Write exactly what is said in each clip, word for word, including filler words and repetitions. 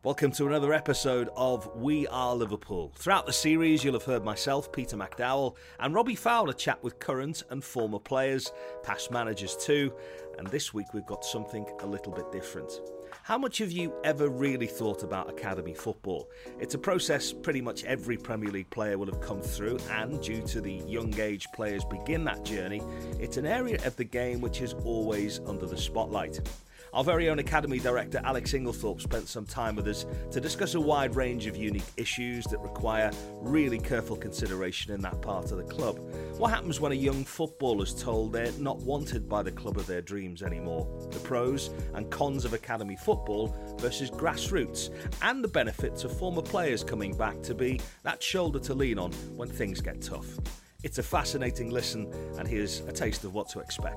Welcome to another episode of We Are Liverpool. Throughout the series, you'll have heard myself, Peter McDowell, and Robbie Fowler chat with current and former players, past managers too, and this week we've got something a little bit different. How much have you ever really thought about academy football? It's a process pretty much every Premier League player will have come through, and due to the young age players begin that journey, it's an area of the game which is always under the spotlight. Our very own Academy Director Alex Inglethorpe spent some time with us to discuss a wide range of unique issues that require really careful consideration in that part of the club. What happens when a young footballer is told they're not wanted by the club of their dreams anymore? The pros and cons of academy football versus grassroots, and the benefits of former players coming back to be that shoulder to lean on when things get tough. It's a fascinating listen, and here's a taste of what to expect.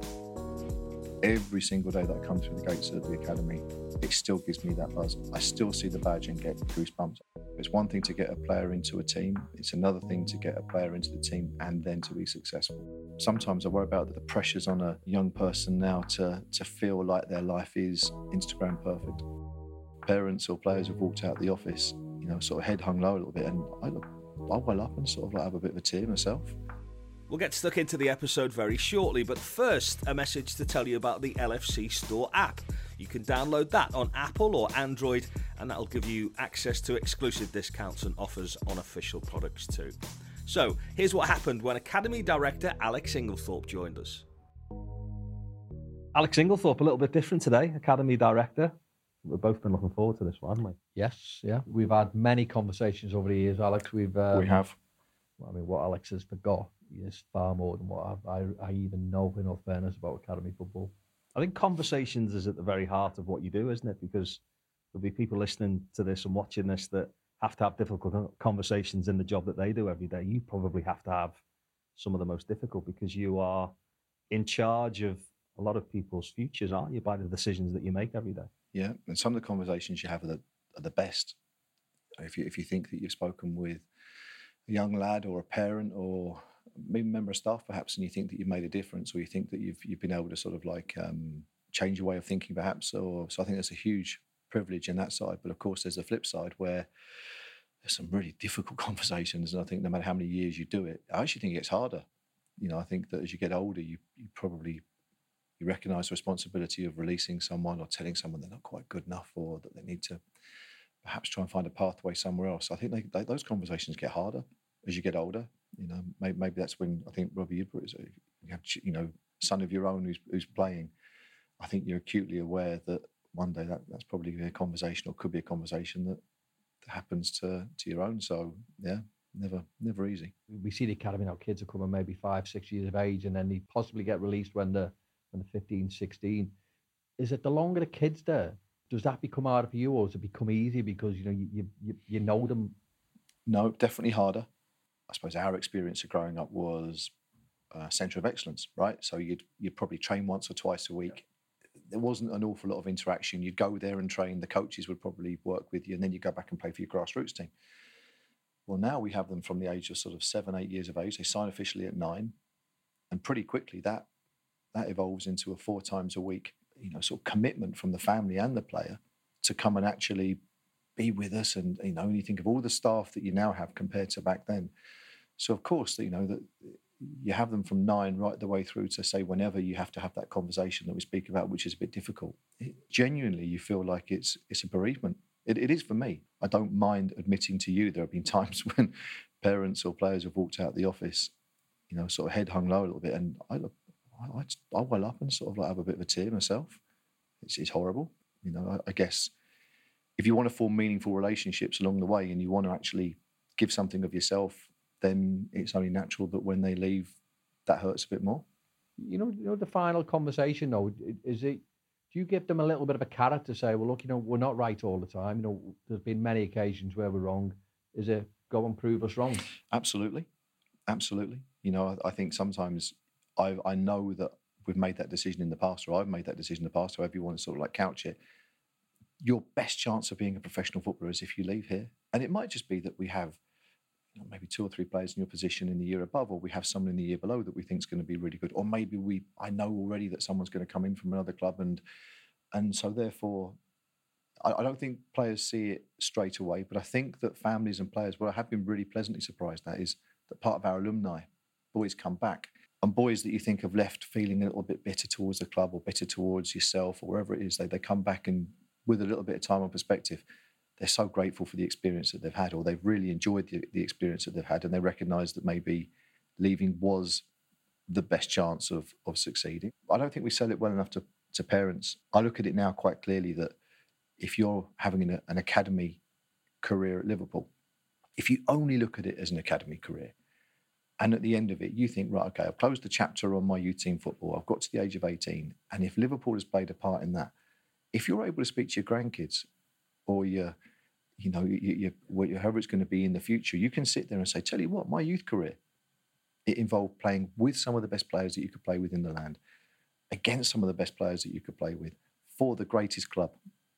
Every single day that I come through the gates of the academy, it still gives me that buzz. I still see the badge and get goosebumps. It's one thing to get a player into a team. It's another thing to get a player into the team and then to be successful. Sometimes I worry about the pressures on a young person now to, to feel like their life is Instagram perfect. Parents or players have walked out the office, you know, sort of head hung low a little bit, and I look, I well up and sort of like have a bit of a tear myself. We'll get stuck into the episode very shortly, but first, a message to tell you about the L F C Store app. You can download that on Apple or Android, and that'll give you access to exclusive discounts and offers on official products too. So, here's what happened when Academy Director Alex Inglethorpe joined us. Alex Inglethorpe, a little bit different today, Academy Director. We've both been looking forward to this one, haven't we? Yes, yeah. We've had many conversations over the years, Alex. We've um, we have. I mean, what Alex has forgot is far more than what I, I, I even know, in all fairness, about academy football. I think conversations is at the very heart of what you do, isn't it? Because there'll be people listening to this and watching this that have to have difficult conversations in the job that they do every day. You probably have to have some of the most difficult, because you are in charge of a lot of people's futures, aren't you, by the decisions that you make every day? Yeah, and some of the conversations you have are the, are the best. If you, if you think that you've spoken with a young lad or a parent or maybe a member of staff perhaps, and you think that you've made a difference, or you think that you've you've been able to sort of like um, change your way of thinking perhaps, or so I think that's a huge privilege in that side. But of course there's the flip side where there's some really difficult conversations, and I think no matter how many years you do it, I actually think it gets harder. You know, I think that as you get older, you you probably you recognise the responsibility of releasing someone or telling someone they're not quite good enough, or that they need to perhaps try and find a pathway somewhere else. I think they, they, those conversations get harder as you get older. You know, maybe, maybe that's when I think Robbie, you have, you know, son of your own who's who's playing. I think you're acutely aware that one day that, that's probably a conversation, or could be a conversation that, that happens to to your own. So yeah, never never easy. We see the academy now, kids are coming maybe five, six years of age, and then they possibly get released when they're, when they're fifteen, sixteen. Is it the longer the kid's there, does that become harder for you, or does it become easier because, you know, you you, you know them? No, definitely harder. I suppose our experience of growing up was a centre of excellence, right? So you'd you'd probably train once or twice a week. There wasn't an awful lot of interaction. You'd go there and train. The coaches would probably work with you, and then you go back and play for your grassroots team. Well, now we have them from the age of sort of seven, eight years of age. They sign officially at nine, and pretty quickly that that evolves into a four times a week, you know, sort of commitment from the family and the player to come and actually be with us. And, you know, when you think of all the staff that you now have compared to back then. So, of course, you know, that you have them from nine right the way through to, say, whenever you have to have that conversation that we speak about, which is a bit difficult. It, genuinely, you feel like it's it's a bereavement. It, it is for me. I don't mind admitting to you there have been times when parents or players have walked out the office, you know, sort of head hung low a little bit, and I look, I, I well up and sort of like have a bit of a tear myself. It's, it's horrible. You know, I, I guess if you want to form meaningful relationships along the way and you want to actually give something of yourself, then it's only natural that when they leave, that hurts a bit more. You know, you know the final conversation, though, is it, do you give them a little bit of a carrot to say, well, look, you know, we're not right all the time. You know, there's been many occasions where we're wrong. Is it go and prove us wrong? Absolutely. Absolutely. You know, I, I think sometimes I I know that we've made that decision in the past, or I've made that decision in the past, however you want to sort of like couch it. Your best chance of being a professional footballer is if you leave here. And it might just be that we have, you know, maybe two or three players in your position in the year above, or we have someone in the year below that we think is going to be really good. Or maybe we, I know already that someone's going to come in from another club, and and so therefore I, I don't think players see it straight away, but I think that families and players, what I have been really pleasantly surprised at is that part of our alumni, boys come back. And boys that you think have left feeling a little bit bitter towards the club or bitter towards yourself or wherever it is, they, they come back and with a little bit of time and perspective, they're so grateful for the experience that they've had, or they've really enjoyed the, the experience that they've had, and they recognise that maybe leaving was the best chance of, of succeeding. I don't think we sell it well enough to, to parents. I look at it now quite clearly that if you're having an, an academy career at Liverpool, if you only look at it as an academy career, and at the end of it, you think, right, okay, I've closed the chapter on my youth team football. I've got to the age of eighteen. And if Liverpool has played a part in that, if you're able to speak to your grandkids or your, you know, your, your, however it's going to be in the future, you can sit there and say, tell you what, my youth career, it involved playing with some of the best players that you could play with in the land, against some of the best players that you could play with, for the greatest club.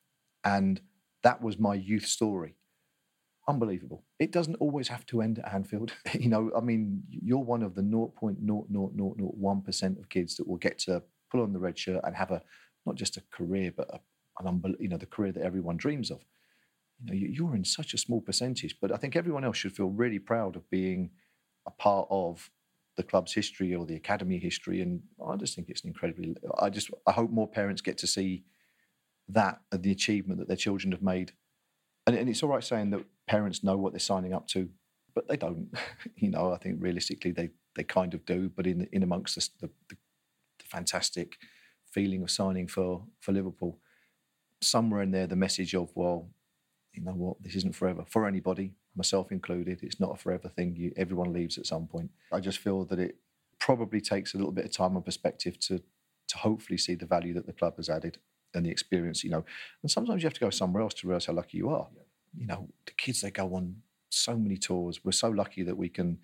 And that was my youth story. Unbelievable. It doesn't always have to end at Anfield. You know, I mean, you're one of the zero point zero zero zero zero one percent of kids that will get to pull on the red shirt and have a, not just a career, but a, an unbel- you know, the career that everyone dreams of. You know, you're in such a small percentage, but I think everyone else should feel really proud of being a part of the club's history or the academy history. And I just think it's an incredibly, I just, I hope more parents get to see that, the achievement that their children have made. And, and it's all right saying that parents know what they're signing up to, but they don't. You know, I think realistically they they kind of do. But in in amongst the, the, the fantastic feeling of signing for for Liverpool, somewhere in there the message of, well, you know what, this isn't forever for anybody, myself included. It's not a forever thing. You, everyone leaves at some point. I just feel that it probably takes a little bit of time and perspective to to hopefully see the value that the club has added and the experience, you know. And sometimes you have to go somewhere else to realise how lucky you are. Yeah. You know, the kids, they go on so many tours. We're so lucky that we can,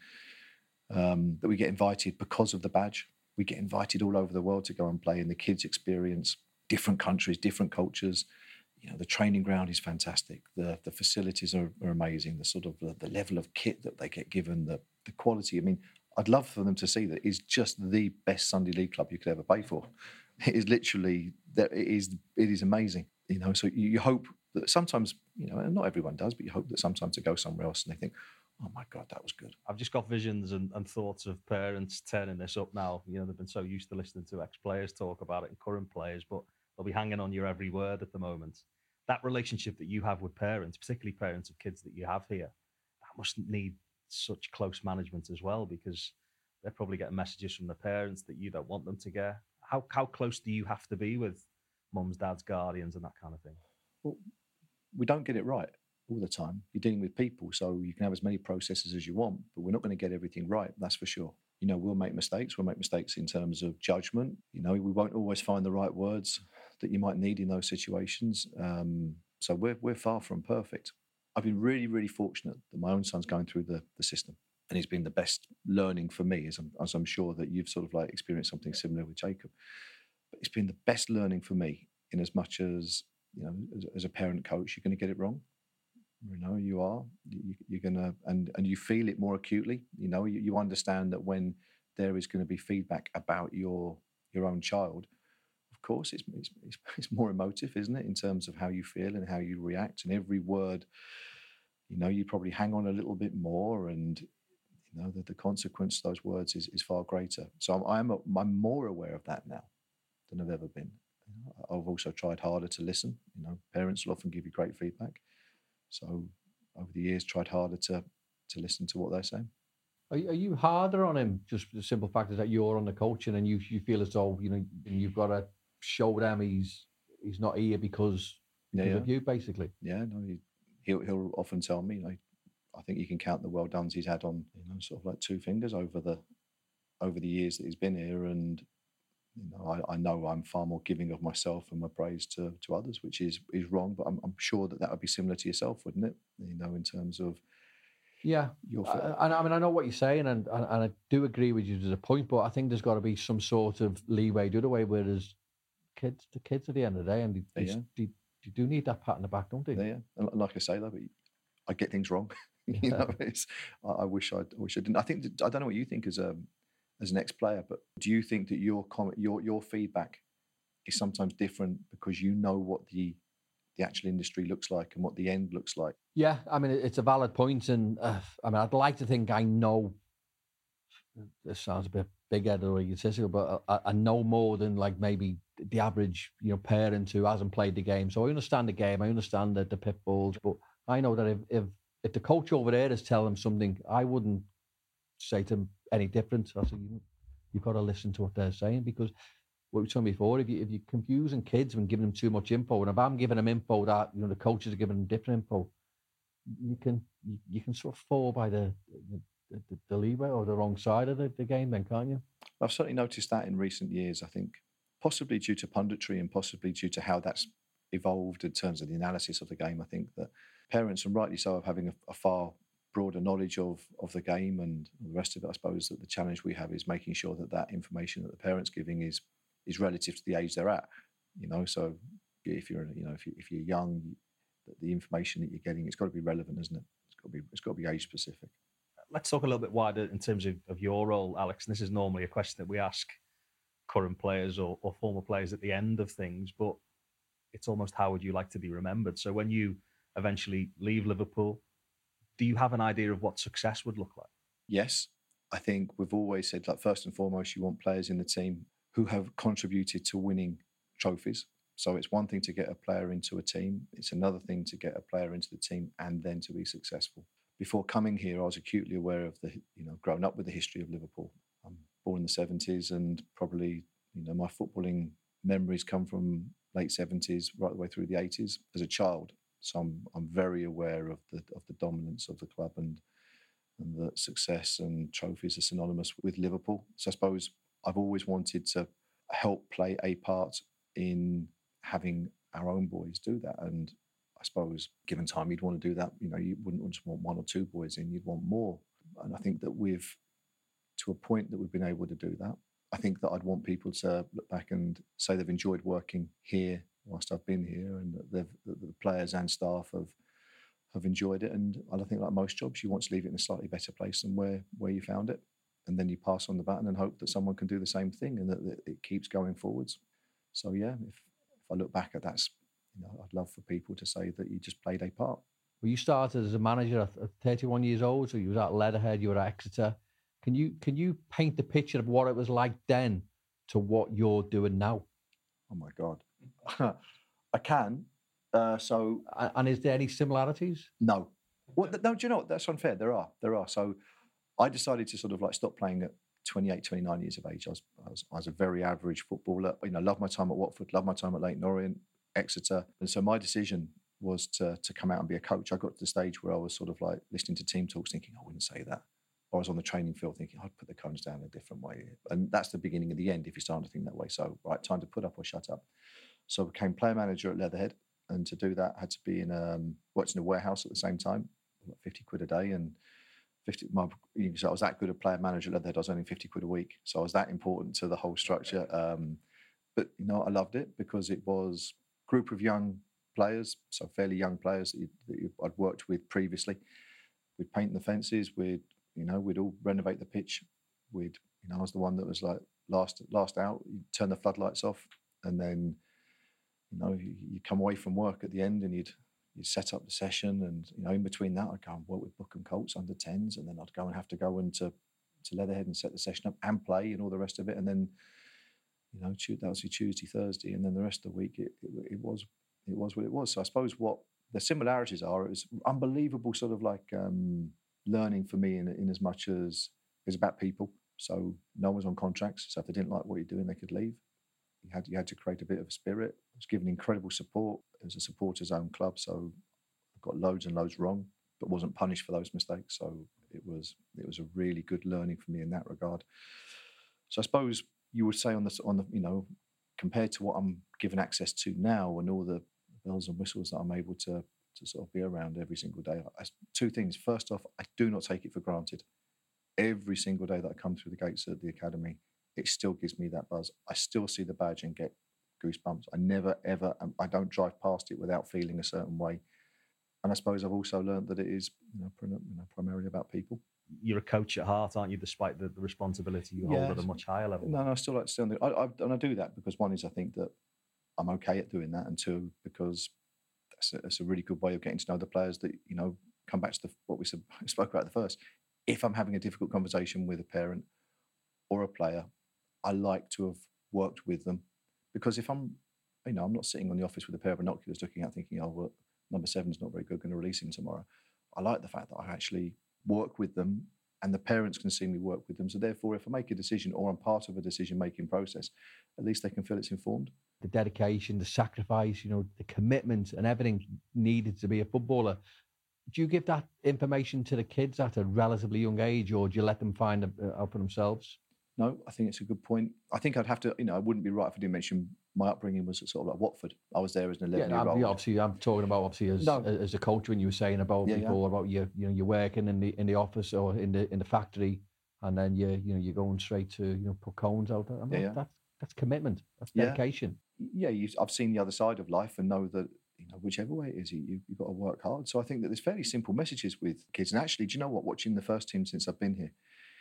um, that we get invited because of the badge. We get invited all over the world to go and play, and the kids experience different countries, different cultures. You know, the training ground is fantastic. The the facilities are, are amazing. The sort of the, the level of kit that they get given, the the quality. I mean, I'd love for them to see that it's just the best Sunday League club you could ever play for. It is literally that. It is it is amazing. You know, so you, you hope that sometimes, you know, and not everyone does, but you hope that sometimes they go somewhere else and they think, oh my God, that was good. I've just got visions and, and thoughts of parents turning this up now. You know, they've been so used to listening to ex-players talk about it and current players, but they'll be hanging on your every word at the moment. That relationship that you have with parents, particularly parents of kids that you have here, that must need such close management as well, because they're probably getting messages from the parents that you don't want them to get. How how close do you have to be with mums, dads, guardians, and that kind of thing? Well, we don't get it right all the time. You're dealing with people, so you can have as many processes as you want, but we're not going to get everything right, that's for sure. You know, we'll make mistakes. We'll make mistakes in terms of judgment. You know, we won't always find the right words that you might need in those situations. Um, so we're we're far from perfect. I've been really, really fortunate that my own son's going through the, the system, and he's been the best learning for me, as I'm, as I'm sure that you've sort of like experienced something similar with Jacob. But it's been the best learning for me, in as much as, you know, as, as a parent coach, you're going to get it wrong. You know, you are. You, you're going to, and, and you feel it more acutely. You know, you, you understand that when there is going to be feedback about your your own child, of course, it's, it's it's it's more emotive, isn't it, in terms of how you feel and how you react. And every word, you know, you probably hang on a little bit more, and you know, the, the consequence of those words is, is far greater. So I'm I'm, a, I'm more aware of that now than I've ever been. You know, I've also tried harder to listen. You know, parents will often give you great feedback. So over the years, tried harder to to listen to what they're saying. Are, are you harder on him? Just the simple fact is that you're on the coaching and you you feel as though, you know, you've got to show them he's he's not here because, because yeah, yeah. of you, basically. Yeah, no, he, he'll he'll often tell me, you know, I think you can count the well dones he's had on, you know, sort of like two fingers over the over the years that he's been here. And you know, I, I know I'm far more giving of myself and my praise to, to others, which is is wrong. But I'm, I'm sure that that would be similar to yourself, wouldn't it? You know, in terms of yeah. Your I, I mean, I know what you're saying, and, and and I do agree with you to the point. But I think there's got to be some sort of leeway the other way, whereas kids, the kids at the end of the day, and they, yeah. they, they do need that pat on the back, don't they? Yeah, yeah. And like I say, though, I get things wrong. you Yeah. know, it's, I, I wish I wish I didn't. I think that, I don't know what you think as a as an ex-player, but do you think that your comment, your your feedback is sometimes different because you know what the the actual industry looks like and what the end looks like. Yeah, I mean, it's a valid point, and uh, I mean, I'd like to think I know. This sounds a bit big-headed or egotistical, but I, I know more than like maybe the average, you know, parent who hasn't played the game. So I understand the game, I understand the, the pitfalls, but I know that if, if if the coach over there is telling them something, I wouldn't say to them any different. I said, you, you've got to listen to what they're saying, because what we told before, if you if you're confusing kids and giving them too much info, and if I'm giving them info that, you know, the coaches are giving them different info, you can you, you can sort of fall by the the, the, the leeway or the wrong side of the, the game, then, can't you? I've certainly noticed that in recent years. I think possibly due to punditry and possibly due to how that's evolved in terms of the analysis of the game. I think that parents, and rightly so, are having a, a far broader knowledge of of the game and the rest of it. I suppose that the challenge we have is making sure that that information that the parents giving is is relative to the age they're at. You know, so if you're you know if you if you're young, the information that you're getting, it's got to be relevant, isn't it? It's got to be it's got to be age specific. Let's talk a little bit wider in terms of, of your role, Alex. And this is normally a question that we ask current players or, or former players at the end of things, but it's almost how would you like to be remembered? So when you eventually leave Liverpool, do you have an idea of what success would look like? Yes. I think we've always said, like, first and foremost, you want players in the team who have contributed to winning trophies. So it's one thing to get a player into a team. It's another thing to get a player into the team and then to be successful. Before coming here, I was acutely aware of the, you know, growing up with the history of Liverpool. I'm born in the seventies, and probably, you know, my footballing memories come from late seventies right the way through the eighties as a child. So I'm I'm very aware of the of the dominance of the club and and that success and trophies are synonymous with Liverpool. So I suppose I've always wanted to help play a part in having our own boys do that. And I suppose given time, you'd want to do that. You know, you wouldn't just want one or two boys in, you'd want more. And I think that we've, to a point that we've been able to do that. I think that I'd want people to look back and say they've enjoyed working here whilst I've been here, and that they've, that the players and staff have have enjoyed it. And I think, like most jobs, you want to leave it in a slightly better place than where, where you found it. And then you pass on the baton and hope that someone can do the same thing, and that, that it keeps going forwards. So, yeah, if, if I look back at that, you know, I'd love for people to say that you just played a part. Well, you started as a manager at thirty-one years old, so you was at Leatherhead, you were at Exeter. Can you can you paint the picture of what it was like then to what you're doing now? Oh, my God. I can. Uh, so, And is there any similarities? No. Well, no, do you know what? That's unfair. There are. There are. So I decided to sort of like stop playing at twenty-eight, twenty-nine years of age. I was, I was, I was a very average footballer. You know, loved my time at Watford, loved my time at Leyton Orient, Exeter. And so my decision was to to come out and be a coach. I got to the stage where I was sort of like listening to team talks thinking, I wouldn't say that. Or I was on the training field thinking, I'd put the cones down a different way. And that's the beginning of the end if you start to think that way. So, right, time to put up or shut up. So I became player manager at Leatherhead. And to do that, I had to be in um, worked in a warehouse at the same time, like fifty quid a day. And fifty, my, you know, so I was that good a player manager at Leatherhead, I was earning fifty quid a week. So I was that important to the whole structure. Um, but, you know, I loved it because it was a group of young players, so fairly young players that, you, that you, I'd worked with previously. We'd paint the fences, we'd, you know, we'd all renovate the pitch. We'd, you know, I was the one that was like last last out, you'd turn the floodlights off, and then, you know, you, you come away from work at the end and you'd you'd set up the session, and, you know, in between that I'd go and work with Bookham Colts under tens, and then I'd go and have to go into to Leatherhead and set the session up and play and all the rest of it. And then, you know, that was Tuesday, Thursday, and then the rest of the week it, it, it was it was what it was. So I suppose what the similarities are, it was unbelievable sort of like um, learning for me in, in as much as it's about people. So no one was on contracts, so if they didn't like what you're doing, they could leave. You had you had to create a bit of a spirit. I was given incredible support. It was a supporters' own club, so I got loads and loads wrong, but wasn't punished for those mistakes. So it was it was a really good learning for me in that regard. So I suppose you would say on the on the you know, compared to what I'm given access to now and all the bells and whistles that I'm able to to sort of be around every single day. I, two things. First off, I do not take it for granted. Every single day that I come through the gates at the academy, it still gives me that buzz. I still see the badge and get goosebumps. I never, ever, I don't drive past it without feeling a certain way. And I suppose I've also learned that it is, you know, you know primarily about people. You're a coach at heart, aren't you, despite the, the responsibility you hold yeah. at a much higher level? No, no, I still like to stay on the... I, I, and I do that because, one is I think that I'm okay at doing that, and two, because that's a, that's a really good way of getting to know the players. That you know, come back to the, what we said, spoke about at the first. If I'm having a difficult conversation with a parent or a player, I like to have worked with them, because if I'm, you know, I'm not sitting on the office with a pair of binoculars looking out thinking, oh, well, number seven's not very good, going to release him tomorrow. I like the fact that I actually work with them, and the parents can see me work with them. So therefore, if I make a decision or I'm part of a decision-making process, at least they can feel it's informed. The dedication, the sacrifice, you know, the commitment and everything needed to be a footballer. Do you give that information to the kids at a relatively young age, or do you let them find it out for themselves? No, I think it's a good point. I think I'd have to, you know, I wouldn't be right if I didn't mention my upbringing was sort of like Watford. I was there as an eleven-year-old. Yeah, obviously, I'm talking about obviously as no. as a coach, when you were saying about yeah, before yeah. about you, you know, you're working in the in the office or in the in the factory, and then you you know you're going straight to you know put cones out. I mean, Yeah, yeah. That's that's commitment. That's Yeah. dedication. Yeah, you, I've seen the other side of life and know that, you know, whichever way it is, you, you've got to work hard. So I think that there's fairly simple messages with kids. And actually, do you know what? Watching the first team since I've been here,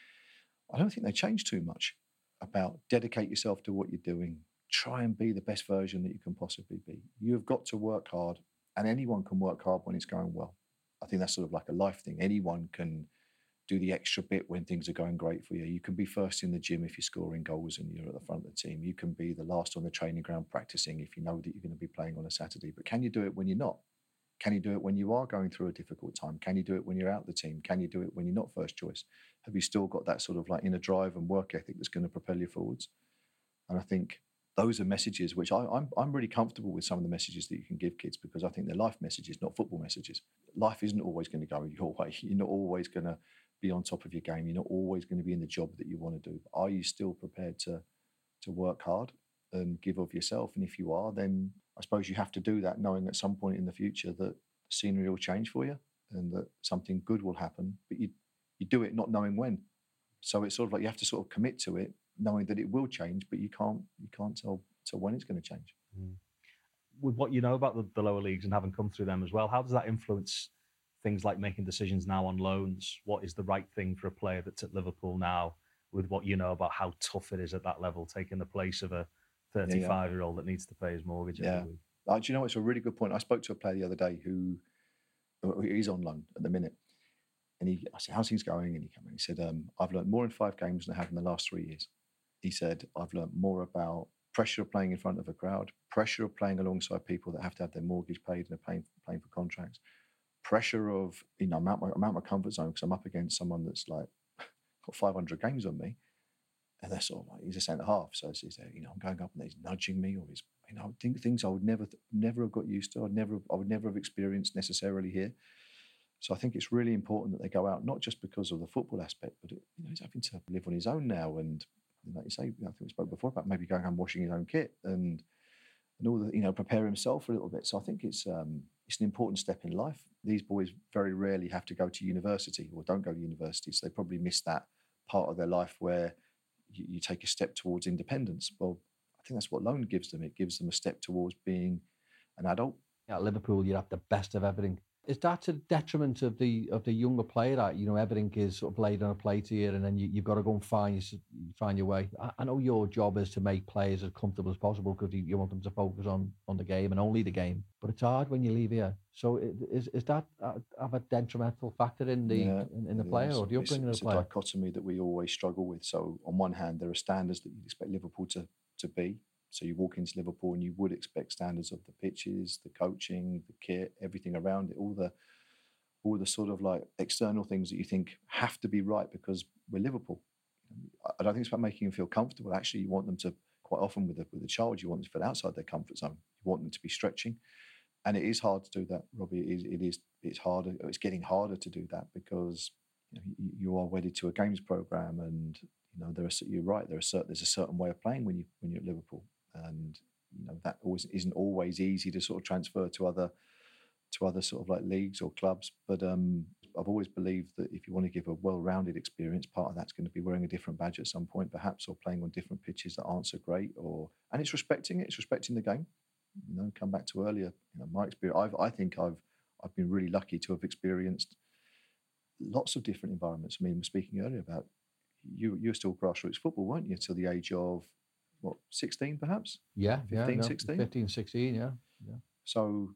I don't think they change too much about dedicate yourself to what you're doing. Try and be the best version that you can possibly be. You've got to work hard, and anyone can work hard when it's going well. I think that's sort of like a life thing. Anyone can do the extra bit when things are going great for you. You can be first in the gym if you're scoring goals and you're at the front of the team. You can be the last on the training ground practicing if you know that you're going to be playing on a Saturday. But can you do it when you're not? Can you do it when you are going through a difficult time? Can you do it when you're out the team? Can you do it when you're not first choice? Have you still got that sort of like inner drive and work ethic that's going to propel you forwards? And I think those are messages which I, I'm, I'm really comfortable with, some of the messages that you can give kids, because I think they're life messages, not football messages. Life isn't always going to go your way. You're not always going to be on top of your game. You're not always going to be in the job that you want to do. But are you still prepared to to work hard and give of yourself? And if you are, then I suppose you have to do that, knowing at some point in the future that scenery will change for you and that something good will happen. But you you do it not knowing when. So it's sort of like you have to sort of commit to it, knowing that it will change, but you can't you can't tell tell when it's going to change. Mm. With what you know about the, the lower leagues and having come through them as well, how does that influence things like making decisions now on loans? What is the right thing for a player that's at Liverpool now, with what you know about how tough it is at that level, taking the place of a thirty-five-year-old that needs to pay his mortgage every Yeah. week? Uh, do you know, it's a really good point. I spoke to a player the other day who he's on loan at the minute. And he, I said, how's things going? And he came in and he said, um, I've learned more in five games than I have in the last three years. He said, I've learned more about pressure of playing in front of a crowd, pressure of playing alongside people that have to have their mortgage paid and are paying, playing for contracts, pressure of, you know, I'm out my, I'm out my comfort zone because I'm up against someone that's like got five hundred games on me. And they're sort of like, he's a centre half. So he's there, you know, I'm going up and he's nudging me, or he's, you know, think things I would never, never have got used to. I'd never, I would never have experienced necessarily here. So I think it's really important that they go out, not just because of the football aspect, but it, you know, he's having to live on his own now. And like you say, I think we spoke before about maybe going and washing his own kit and and all the, you know, prepare himself a little bit. So I think it's um, it's an important step in life. These boys very rarely have to go to university or don't go to university, so they probably miss that part of their life where you, you take a step towards independence. Well, I think that's what loan gives them. It gives them a step towards being an adult. At Liverpool, you have the best of everything. Is that to the detriment of the of the younger player, that, you know, everything is sort of laid on a plate here, and then you, you've got to go and find find your way? I, I know your job is to make players as comfortable as possible because you, you want them to focus on on the game and only the game. But it's hard when you leave here. So is is that have a detrimental factor in the Yeah, in, in the it player is. or the upbringing it's, of the it's player? a dichotomy that we always struggle with. So on one hand, there are standards that you'd expect Liverpool to to be. So you walk into Liverpool and you would expect standards of the pitches, the coaching, the kit, everything around it, all the all the sort of like external things that you think have to be right because we're Liverpool. I don't think it's about making them feel comfortable. Actually, you want them to, quite often with a, with a child, you want them to feel outside their comfort zone. You want them to be stretching. And it is hard to do that, Robbie. It is, it is it's harder. It's getting harder to do that because, you know, you, you are wedded to a games program, and you know there are. You're right. There are certain, there's a certain way of playing when you when you're at Liverpool, and you know that always isn't always easy to sort of transfer to other to other sort of like leagues or clubs. But um, I've always believed that if you want to give a well-rounded experience, part of that's going to be wearing a different badge at some point, perhaps, or playing on different pitches that aren't so great, or and it's respecting it. It's respecting the game. You know, come back to earlier, you know, my experience. I've, I think I've I've been really lucky to have experienced lots of different environments. I mean, we were speaking earlier about you. You were still grassroots football, weren't you, till the age of what, sixteen, perhaps? Yeah, fifteen, yeah, no, sixteen? fifteen, sixteen, yeah, yeah. So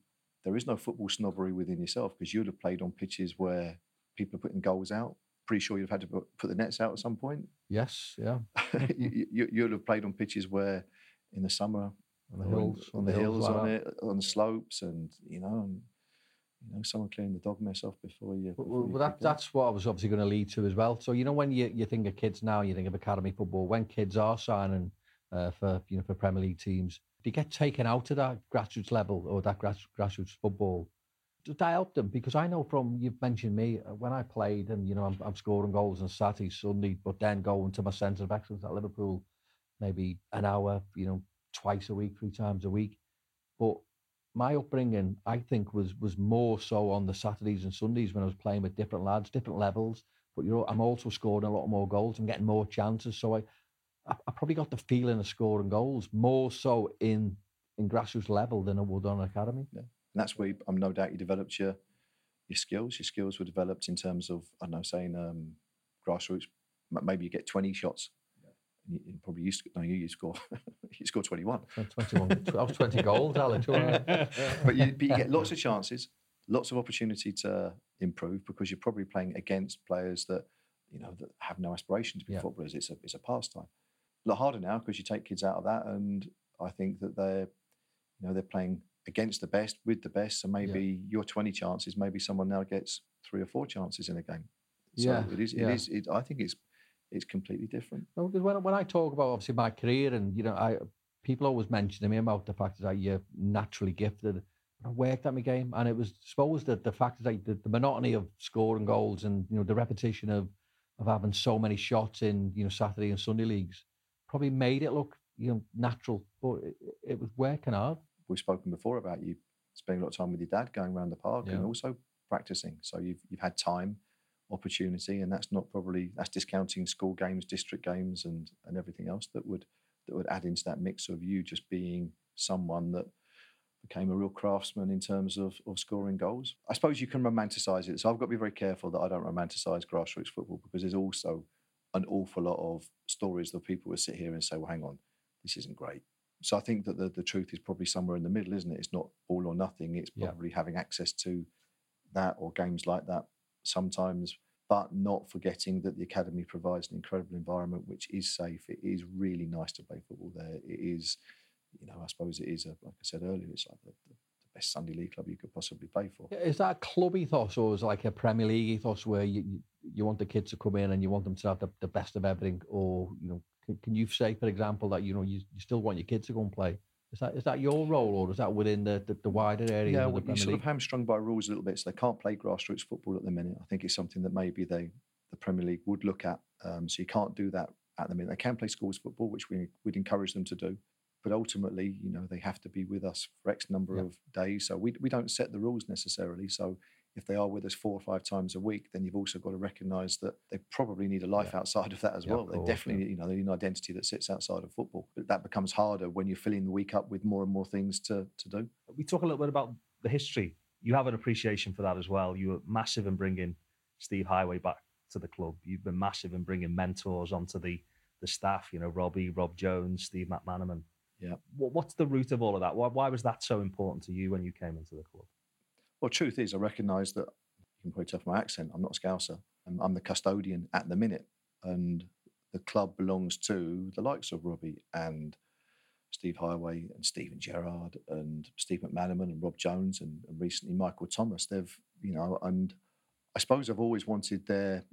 there is no football snobbery within yourself because you'd have played on pitches where people are putting goals out. Pretty sure you'd have had to put, put the nets out at some point. Yes, yeah. you, you, you'd have played on pitches where in the summer, On the hills, on, on the the hills, hills like on that. it, on the slopes, and you know, and, you know, someone clearing the dog mess off before you. Before Well, you well that, kick off. that's what I was obviously going to lead to as well. So, you know, when you, you think of kids now, you think of academy football, when kids are signing uh, for, you know, for Premier League teams, they get taken out of that grassroots level or that grass, grassroots football. Does that help them? Because I know from, you've mentioned me, uh, when I played and, you know, I'm, I'm scoring goals on Saturday, Sunday, but then going to my centre of excellence at Liverpool, maybe an hour, you know, twice a week, three times a week. But my upbringing, I think, was was more so on the Saturdays and Sundays when I was playing with different lads, different levels. But you know, I'm also scoring a lot more goals. I'm getting more chances. So I, I, I probably got the feeling of scoring goals more so in in grassroots level than I would on academy. Yeah. And that's where you, I'm no doubt you developed your your skills. Your skills were developed in terms of, I don't know, saying um, grassroots. m- Maybe you get twenty shots. You, you probably used to, no, you, you score you score twenty-one. twenty-one, I was twenty goals, Alex. wasn't I? but, you, but you get lots of chances, lots of opportunity to improve because you're probably playing against players that you know that have no aspiration to be Yeah. footballers. It's a it's a pastime. A lot harder now because you take kids out of that, and I think that they're you know they're playing against the best with the best. So maybe your twenty chances, maybe someone now gets three or four chances in a game. So Yeah, it is. It yeah. is. It, I think it's it's completely different. No, because when, when I talk about obviously my career and, you know, I people always mention to me about the fact that you're naturally gifted. I worked at my game and it was supposed that the fact that the, the monotony of scoring goals and, you know, the repetition of, of having so many shots in, you know, Saturday and Sunday leagues probably made it look, you know, natural, but it, it was working hard. We've spoken before about you spending a lot of time with your dad going around the park and Yeah. also practicing. So you've you've had time, opportunity, and that's not probably that's discounting school games, district games, and and everything else that would that would add into that mix of you just being someone that became a real craftsman in terms of of scoring goals. I suppose you can romanticize it. So I've got to be very careful that I don't romanticize grassroots football because there's also an awful lot of stories that people will sit here and say, well, hang on, this isn't great. So I think that the, the truth is probably somewhere in the middle, isn't it? It's not all or nothing. It's Yeah. probably having access to that or games like that sometimes, but not forgetting that the academy provides an incredible environment which is safe. It is really nice to play football there. It is, you know, I suppose it is, a, like I said earlier, it's like the, the best Sunday league club you could possibly play for. Is that a club ethos or is it like a Premier League ethos where you, you- you want the kids to come in and you want them to have the, the best of everything? Or, you know, can, can you say, for example, that, you know, you, you still want your kids to go and play? Is that is that your role or is that within the, the, the wider areas Yeah, of the well, you're Premier sort League? of hamstrung by rules a little bit, so they can't play grassroots football at the minute. I think it's something that maybe they, the Premier League would look at. Um, so you can't do that at the minute. They can play schools football, which we would encourage them to do, but ultimately, you know, they have to be with us for X number Yeah. of days. So we we don't set the rules necessarily. So if they are with us four or five times a week, then you've also got to recognise that they probably need a life Yeah. outside of that as Yeah, well. of They course, definitely, you know, they need an identity that sits outside of football. But that becomes harder when you're filling the week up with more and more things to to do. We talk a little bit about the history. You have an appreciation for that as well. You were massive in bringing Steve Highway back to the club. You've been massive in bringing mentors onto the the staff. You know, Robbie, Rob Jones, Steve McManaman. Yeah. What, what's the root of all of that? Why, why was that so important to you when you came into the club? Well, truth is, I recognise that you can probably tell from my accent, I'm not a Scouser. I'm, I'm the custodian at the minute, and the club belongs to the likes of Robbie and Steve Highway and Stephen Gerrard and Steve McManaman and Rob Jones and, and recently Michael Thomas. They've, you know, and I suppose I've always wanted their,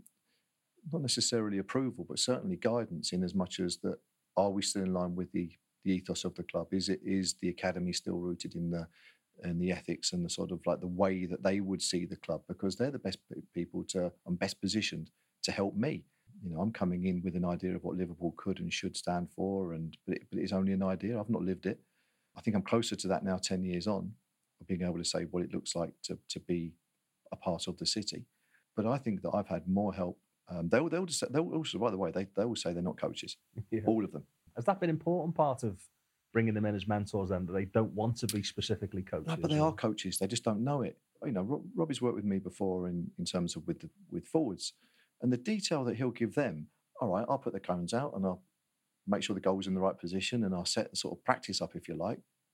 not necessarily approval, but certainly guidance in as much as that, are we still in line with the, the ethos of the club? Is it, is the academy still rooted in the, and the ethics and the sort of like the way that they would see the club, because they're the best pe- people to, I'm best positioned to help me. You know, I'm coming in with an idea of what Liverpool could and should stand for, and but, it, but it's only an idea. I've not lived it. I think I'm closer to that now, ten years on, of being able to say what it looks like to to be a part of the city. But I think that I've had more help. Um, they'll they'll just they'll also, by the way, they they will say they're not coaches, Yeah. all of them. Has that been an important part of bringing them in as mentors then, that they don't want to be specifically coaches? No, but they or- are coaches. They just don't know it. You know, Rob, Robbie's worked with me before in, in terms of with the, with forwards, and the detail that he'll give them. All right, I'll put the cones out and I'll make sure the goal's in the right position and I'll set the sort of practice up, if you like.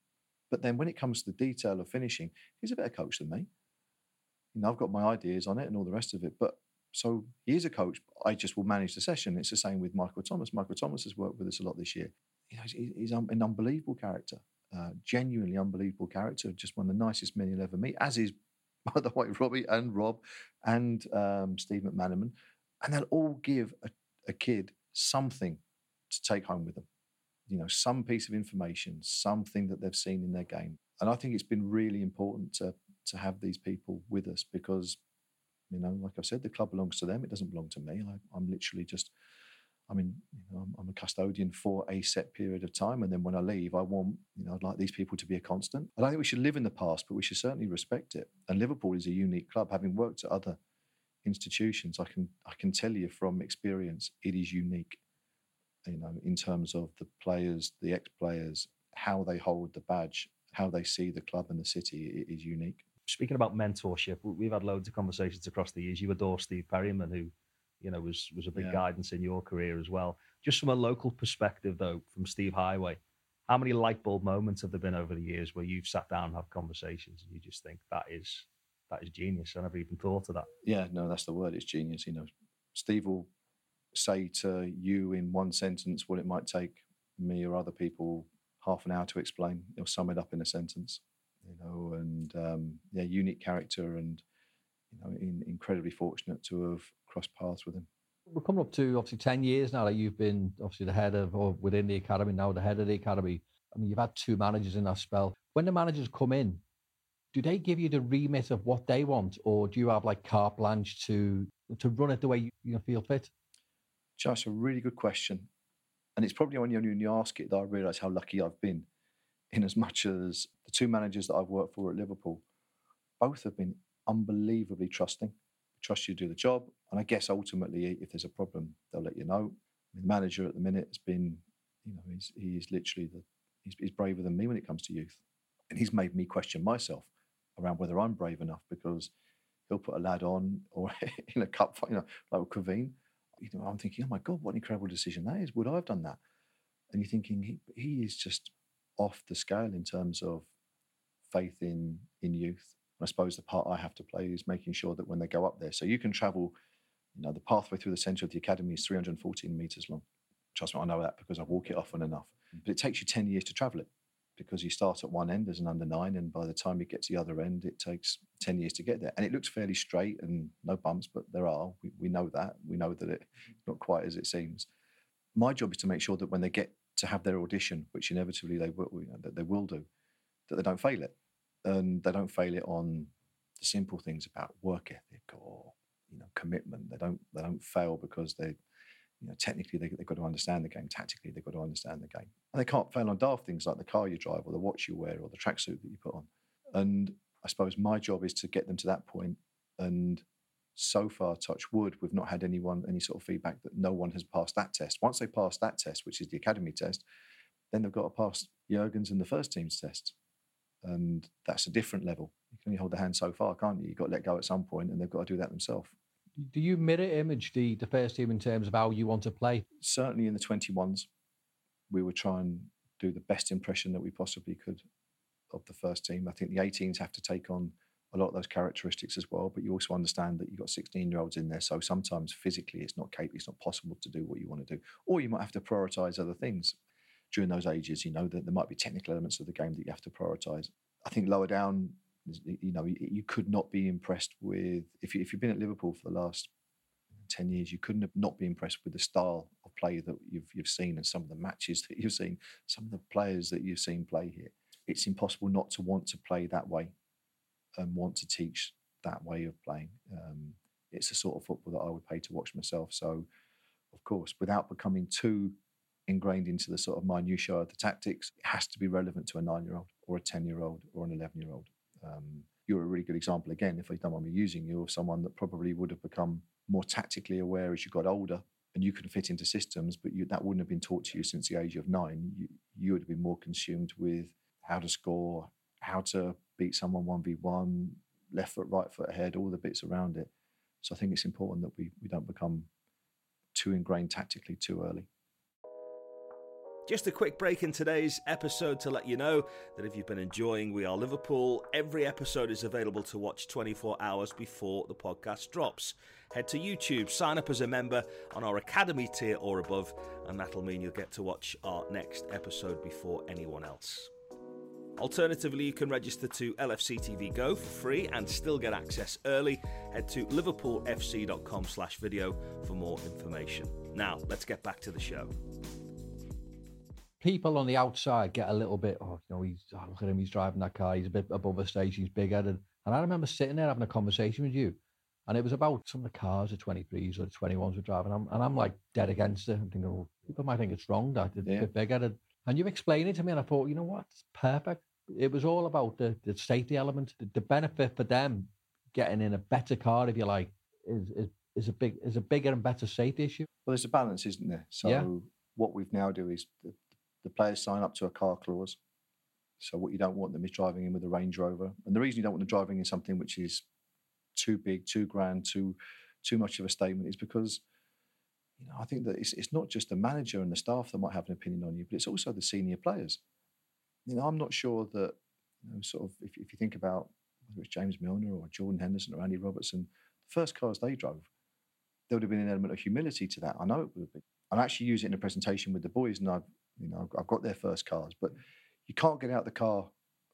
But then when it comes to the detail of finishing, he's a better coach than me. You know, I've got my ideas on it and all the rest of it. But so he is a coach. I just will manage the session. It's the same with Michael Thomas. Michael Thomas has worked with us a lot this year. You know, he's, he's an unbelievable character, uh, genuinely unbelievable character. Just one of the nicest men you'll ever meet, as is, by the way, Robbie and Rob and um, Steve McManaman. And they'll all give a, a kid something to take home with them. You know, some piece of information, something that they've seen in their game. And I think it's been really important to to have these people with us because, you know, like I've said, the club belongs to them. It doesn't belong to me. I, I'm literally just, I mean, you know, I'm, I'm a custodian for a set period of time. And then when I leave, I want, you know, I'd like these people to be a constant. I don't think we should live in the past, but we should certainly respect it. And Liverpool is a unique club. Having worked at other institutions, I can I can tell you from experience, it is unique. You know, in terms of the players, the ex-players, how they hold the badge, how they see the club and the city, it is unique. Speaking about mentorship, we've had loads of conversations across the years. You adore Steve Perryman, who, you know, was was a big Yeah. guidance in your career as well. Just from a local perspective, though, from Steve Highway, how many light bulb moments have there been over the years where you've sat down and had conversations and you just think that is that is genius? I never even thought of that. Yeah, no, that's the word. It's genius. You know, Steve will say to you in one sentence what it might take me or other people half an hour to explain. He'll sum it up in a sentence. You know, and um, yeah, unique character, and you know, in, incredibly fortunate to have crossed paths with him. We're coming up to obviously ten years now that you've been obviously the head of, or within the academy, now the head of the academy. I mean, you've had two managers in that spell. When the managers come in, do they give you the remit of what they want, or do you have like carte blanche to to run it the way you, you know, feel fit? Just a really good question. And it's probably only when you ask it that I realise how lucky I've been, in as much as the two managers that I've worked for at Liverpool, both have been unbelievably trusting. Trust you to do the job. And I guess ultimately, if there's a problem, they'll let you know. The manager at the minute has been, you know, he's, he is literally, the he's, he's braver than me when it comes to youth. And he's made me question myself around whether I'm brave enough, because he'll put a lad on or in a cup, you know, like with Caveen. You know, I'm thinking, oh my God, what an incredible decision that is. Would I have done that? And you're thinking, he, he is just off the scale in terms of faith in in youth. And I suppose the part I have to play is making sure that when they go up there, so you can travel, you know, the pathway through the centre of the academy is three hundred fourteen metres long. Trust me, I know that because I walk it often enough. But it takes you ten years to travel it, because you start at one end as an under nine, and by the time you get to the other end, it takes ten years to get there. And it looks fairly straight and no bumps, but there are. We, we know that. We know that it's not quite as it seems. My job is to make sure that when they get to have their audition, which inevitably they will, you know, that they will do, that they don't fail it. And they don't fail it on the simple things about work ethic or, you know, commitment. They don't they don't fail because they, you know, technically they, they've got to understand the game. Tactically, they've got to understand the game. And they can't fail on daft things like the car you drive or the watch you wear or the tracksuit that you put on. And I suppose my job is to get them to that point. And so far, touch wood, we've not had anyone, any sort of feedback that no one has passed that test. Once they pass that test, which is the academy test, then they've got to pass Jurgen's and the first team's test. And that's a different level. You can only hold the hand so far, can't you? You've got to let go at some point, and they've got to do that themselves. Do you mirror image the, the first team in terms of how you want to play? Certainly in the twenty-ones, we would try and do the best impression that we possibly could of the first team. I think the eighteens have to take on a lot of those characteristics as well, but you also understand that you've got sixteen-year-olds in there, so sometimes physically it's not capable, it's not possible to do what you want to do. Or you might have to prioritise other things. During those ages, you know, that there might be technical elements of the game that you have to prioritise. I think lower down, you know, you could not be impressed with, if, you, if you've been at Liverpool for the last ten years, you couldn't have not be impressed with the style of play that you've you've seen and some of the matches that you've seen, some of the players that you've seen play here. It's impossible not to want to play that way and want to teach that way of playing. Um, it's the sort of football that I would pay to watch myself. So, of course, without becoming too ingrained into the sort of minutiae of the tactics, it has to be relevant to a nine-year-old or a ten-year-old or an eleven-year-old. Um, you're a really good example, again, if I don't mind me using you, of someone that probably would have become more tactically aware as you got older, and you could fit into systems, but you, that wouldn't have been taught to you since the age of nine. You, you would have been more consumed with how to score, how to beat someone one v one, left foot, right foot ahead, all the bits around it. So I think it's important that we, we don't become too ingrained tactically too early. Just a quick break in today's episode to let you know that if you've been enjoying We Are Liverpool, every episode is available to watch twenty-four hours before the podcast drops. Head to YouTube, sign up as a member on our Academy tier or above, and that'll mean you'll get to watch our next episode before anyone else. Alternatively, you can register to L F C T V Go for free and still get access early. Head to liverpoolfc.com slash video for more information. Now, let's get back to the show. People on the outside get a little bit, oh, you know, he's, oh, look at him, he's driving that car, he's a bit above a station, he's big-headed. And I remember sitting there having a conversation with you, and it was about some of the cars, the twenty-threes or the twenty-ones we're driving, and I'm, and I'm like dead against it. I'm thinking, well, people might think it's wrong that it's Yeah. a bit big-headed. And you explained it to me, and I thought, you know what, it's perfect. It was all about the, the safety element, the, the benefit for them getting in a better car, if you like, is is, is a big is a bigger and better safety issue. Well, there's a balance, isn't there? So Yeah. what we've now do is the, the players sign up to a car clause. So what you don't want them is driving in with a Range Rover. And the reason you don't want them driving in something which is too big, too grand, too too much of a statement is because, you know, I think that it's, it's not just the manager and the staff that might have an opinion on you, but it's also the senior players. You know, I'm not sure that, you know, sort of, if, if you think about whether it's James Milner or Jordan Henderson or Andy Robertson, the first cars they drove, there would have been an element of humility to that. I know it would have been. I actually use it in a presentation with the boys, and I've, you know, I've got their first cars, but you can't get out the car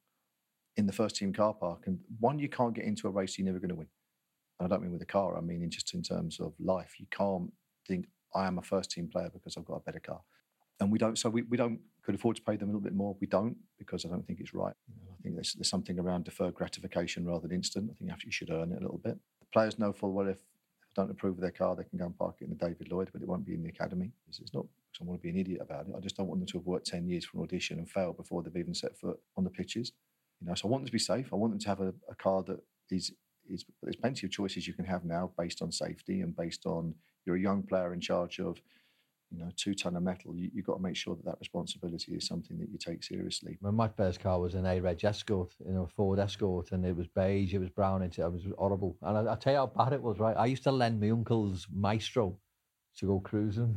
in the first team car park. And one, you can't get into a race you're never going to win. And I don't mean with a car, I mean in just in terms of life. You can't think, I am a first team player because I've got a better car. And we don't, so we, we don't, could afford to pay them a little bit more. We don't, because I don't think it's right. You know, I think there's, there's something around deferred gratification rather than instant. I think after you should earn it a little bit. The players know full well if they don't approve of their car, they can go and park it in the David Lloyd, but it won't be in the academy. It's, it's not because I want to be an idiot about it. I just don't want them to have worked ten years for an audition and failed before they've even set foot on the pitches. You know, so I want them to be safe. I want them to have a, a car that is, is, there's plenty of choices you can have now based on safety and based on, you're a young player in charge of, you know, two ton of metal. You, you've got to make sure that that responsibility is something that you take seriously. When my first car was an A-Reg Escort, you know, a Ford Escort, and it was beige, it was brown, it was horrible. And I, I tell you how bad it was, right? I used to lend my uncle's Maestro to go cruising.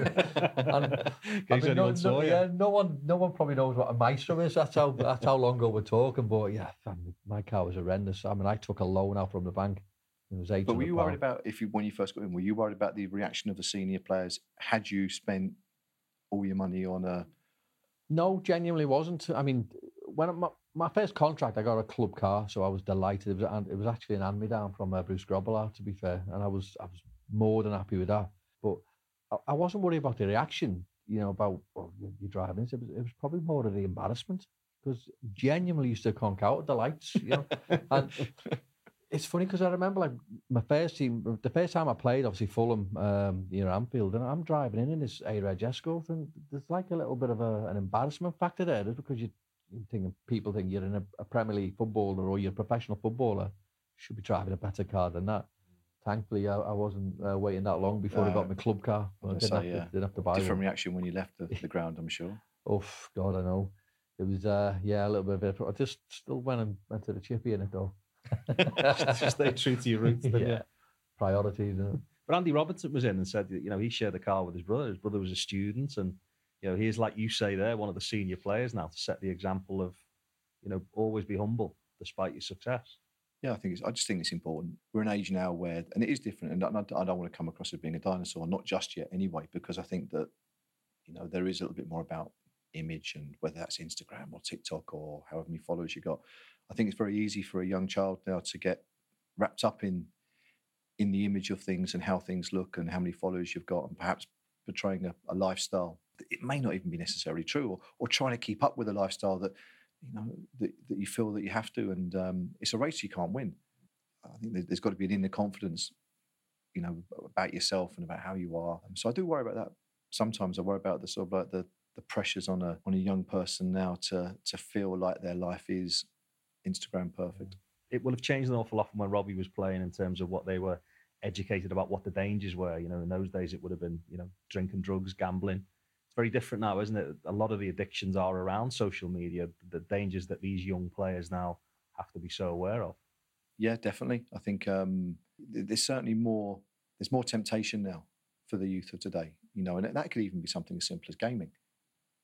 and, I mean, no, no, yeah, no one, no one probably knows what a Maestro is. That's how that's how long ago we're talking. But yeah, my car was horrendous. I mean, I took a loan out from the bank. It was eight. But were you worried about if you when you first got in? Were you worried about the reaction of the senior players? Had you spent all your money on a? No, genuinely wasn't. I mean, when my, my first contract, I got a club car, so I was delighted. It was it was actually an hand-me-down from uh, Bruce Grobbelaar, to be fair, and I was I was more than happy with that. But I, I wasn't worried about the reaction. You know, about well, you're driving. It was it was probably more of the embarrassment, because genuinely used to conk out at the lights. You know, and. It's funny because I remember like my first team, the first time I played, obviously Fulham, um, you know, Anfield, and I'm driving in in this A-Reg Escort, and there's like a little bit of a, an embarrassment factor there, just because you, you're thinking people think you're in a, a Premier League footballer or you're a professional footballer, you should be driving a better car than that. Thankfully, I, I wasn't uh, waiting that long before uh, I got my club car. I didn't, say, have to, yeah. didn't have to buy Different one. reaction when you left the, the ground, I'm sure. Oh God, I know. It was uh, yeah, a little bit of it. I just still went and went to the chippy in it though. Just stay true to your roots. Yeah, yeah. Priorities. Uh. But Andy Robertson was in and said that, you know, he shared a car with his brother. His brother was a student, and you know, he's, like you say there, one of the senior players now to set the example of, you know, always be humble despite your success. Yeah, I think it's, I just think it's important. We're in an age now where, and it is different, and I, I don't want to come across as being a dinosaur, not just yet anyway, because I think that, you know, there is a little bit more about image, and whether that's Instagram or TikTok or however many followers you got. I think it's very easy for a young child now to get wrapped up in in the image of things and how things look and how many followers you've got, and perhaps portraying a, a lifestyle. It may not even be necessarily true, or, or trying to keep up with a lifestyle that, you know, that, that you feel that you have to. And um, it's a race you can't win. I think there's, there's got to be an inner confidence, you know, about yourself and about how you are. And so I do worry about that. Sometimes I worry about the sort of like the, the pressures on a on a young person now to to feel like their life is Instagram perfect. It will have changed an awful lot from when Robbie was playing in terms of what they were educated about, what the dangers were. You know, in those days it would have been, you know, drinking, drugs, gambling. It's very different now, isn't it? A lot of the addictions are around social media, the dangers that these young players now have to be so aware of. Yeah, definitely. I think um, there's certainly more, there's more temptation now for the youth of today, you know, and that could even be something as simple as gaming.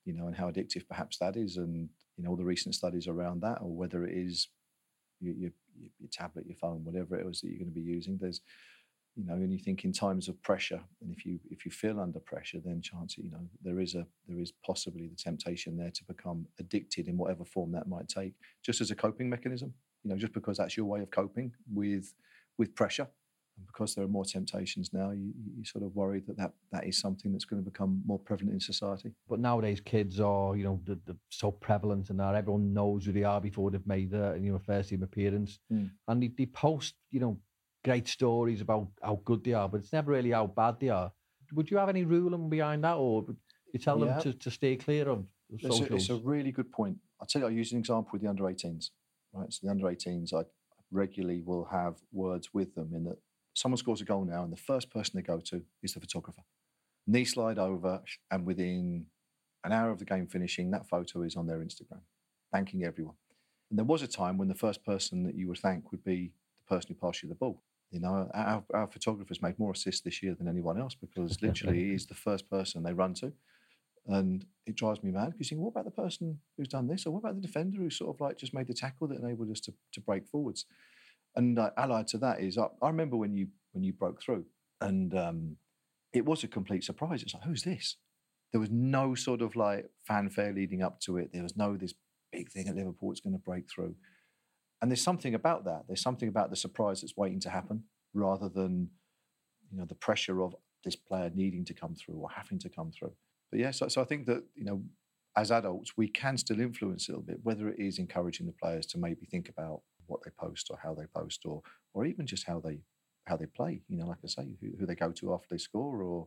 you know, and how addictive perhaps that is, and you know, all the recent studies around that, or whether it is your your, your tablet, your phone, whatever it is that you're going to be using. There's, you know, and you think in times of pressure, and if you if you feel under pressure, then chance, you know, there is a there is possibly the temptation there to become addicted in whatever form that might take, just as a coping mechanism. You know, just because that's your way of coping with with pressure, and because there are more temptations now, you you sort of worry that that, that is something that's going to become more prevalent in society. But nowadays, kids are, you know, they're, they're so prevalent, and that everyone knows who they are before they've made their, you know, first team appearance, Mm. and they, they post, you know, great stories about how good they are, but it's never really how bad they are. Would you have any ruling behind that, or would you tell Yeah. them to, to stay clear of It's a, socials? it's a really good point. I'll tell you, I'll use an example with the under eighteens. Right, so the under eighteens, I regularly will have words with them in that someone scores a goal now, and the first person they go to is the photographer. Knee slide over, and within an hour of the game finishing, that photo is on their Instagram, thanking everyone. And there was a time when the first person that you would thank would be the person who passed you the ball. You know, our, our photographers made more assists this year than anyone else, because literally he's the first person they run to. And it drives me mad, because you think, what about the person who's done this? Or what about the defender who sort of like just made the tackle that enabled us to, to break forwards? And uh, allied to that is, I, I remember when you when you broke through, and um, it was a complete surprise. It's like, who's this? There was no sort of like fanfare leading up to it. There was no this big thing at Liverpool that's going to break through. And there's something about that. There's something about the surprise that's waiting to happen, rather than, you know, the pressure of this player needing to come through or having to come through. But yeah, so, so I think that, you know, as adults, we can still influence a little bit, whether it is encouraging the players to maybe think about what they post or how they post, or or even just how they how they play. You know, like I say, who, who they go to after they score, or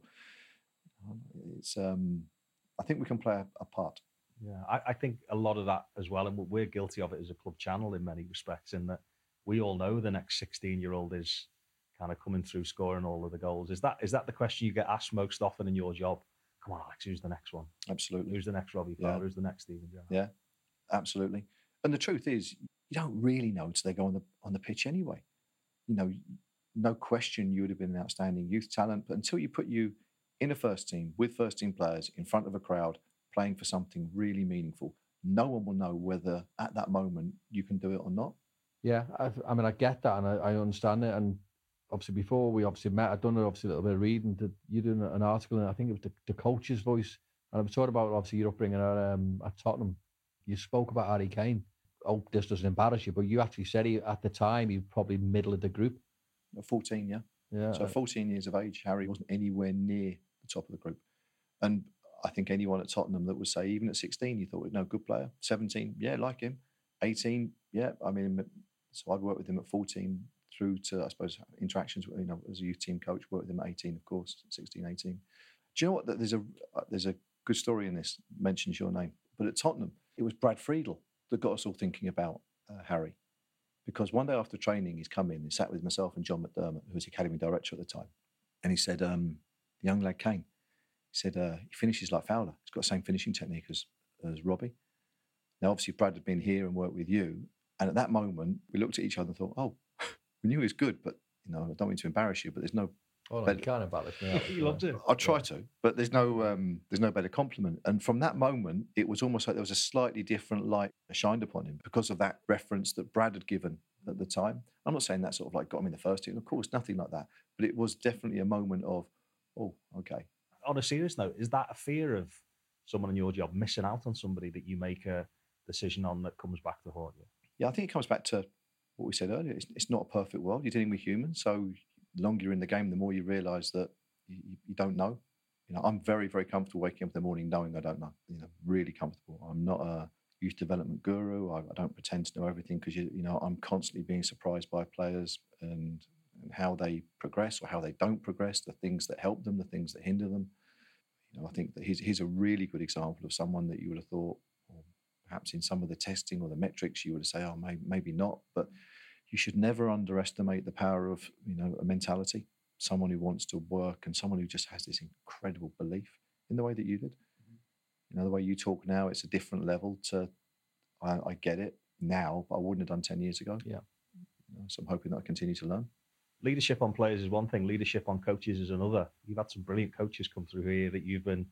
it's. Um, I think we can play a, a part. Yeah, I, I think a lot of that as well, and we're guilty of it as a club channel in many respects, in that we all know the next sixteen-year-old is kind of coming through, scoring all of the goals. Is that is that the question you get asked most often in your job? Come on, Alex, who's the next one? Absolutely. Who's the next Robbie Yeah. Fowler? Who's the next Steven Gerrard? Yeah, absolutely. And the truth is, you don't really know until they go on the on the pitch anyway. You know, no question you would have been an outstanding youth talent, but until you put you in a first team with first team players in front of a crowd playing for something really meaningful, no one will know whether at that moment you can do it or not. Yeah, I, I mean, I get that, and I, I understand it. And obviously, before we obviously met, I'd done obviously a little bit of reading. To, you doing an article, and I think it was the, the coach's voice. And I was talking about obviously your upbringing at, um, at Tottenham. You spoke about Harry Kane. Oh, this doesn't embarrass you, but you actually said he at the time he was probably middle of the group. At fourteen, yeah. Yeah. So at fourteen years of age, Harry wasn't anywhere near the top of the group. And I think anyone at Tottenham that would say, even at sixteen, you thought, no, good player. seventeen, yeah, like him. eighteen, yeah. I mean, so I'd worked with him at fourteen through to, I suppose, interactions with, you know, as a youth team coach, worked with him at eighteen, of course, sixteen, eighteen. Do you know what? There's a there's a good story in this, mentions your name. But at Tottenham, it was Brad Friedel that got us all thinking about uh, Harry. Because one day after training, he's come in, he sat with myself and John McDermott, who was the academy director at the time. And he said, um, the young lad Kane, he said, uh, he finishes like Fowler. He's got the same finishing technique as, as Robbie. Now, obviously, Brad had been here and worked with you. And at that moment, we looked at each other and thought, oh, we knew he was good, but, you know, I don't mean to embarrass you, but there's no... Oh, no, better... you can't embarrass me. He loved it. I'll try to, but there's no um, there's no better compliment. And from that moment, it was almost like there was a slightly different light shined upon him because of that reference that Brad had given at the time. I'm not saying that sort of like got him in the first team, of course, nothing like that. But it was definitely a moment of, oh, okay. On a serious note, is that a fear of someone in your job missing out on somebody that you make a decision on that comes back to haunt you? Yeah, I think it comes back to what we said earlier. It's, it's not a perfect world. You're dealing with humans, so the longer you're in the game, the more you realise that you, you don't know. You know, I'm very, very comfortable waking up in the morning knowing I don't know. You know, really comfortable. I'm not a youth development guru. I, I don't pretend to know everything because you, you know, I'm constantly being surprised by players and, and how they progress or how they don't progress. The things that help them, the things that hinder them. You know, I think that he's he's a really good example of someone that you would have thought, or perhaps in some of the testing or the metrics, you would have said, oh, maybe, maybe not, but. You should never underestimate the power of, you know, a mentality, someone who wants to work and someone who just has this incredible belief in the way that you did. Mm-hmm. You know, the way you talk now, it's a different level to, I, I get it now, but I wouldn't have done ten years ago. Yeah. You know, so I'm hoping that I continue to learn. Leadership on players is one thing, leadership on coaches is another. You've had some brilliant coaches come through here that you've been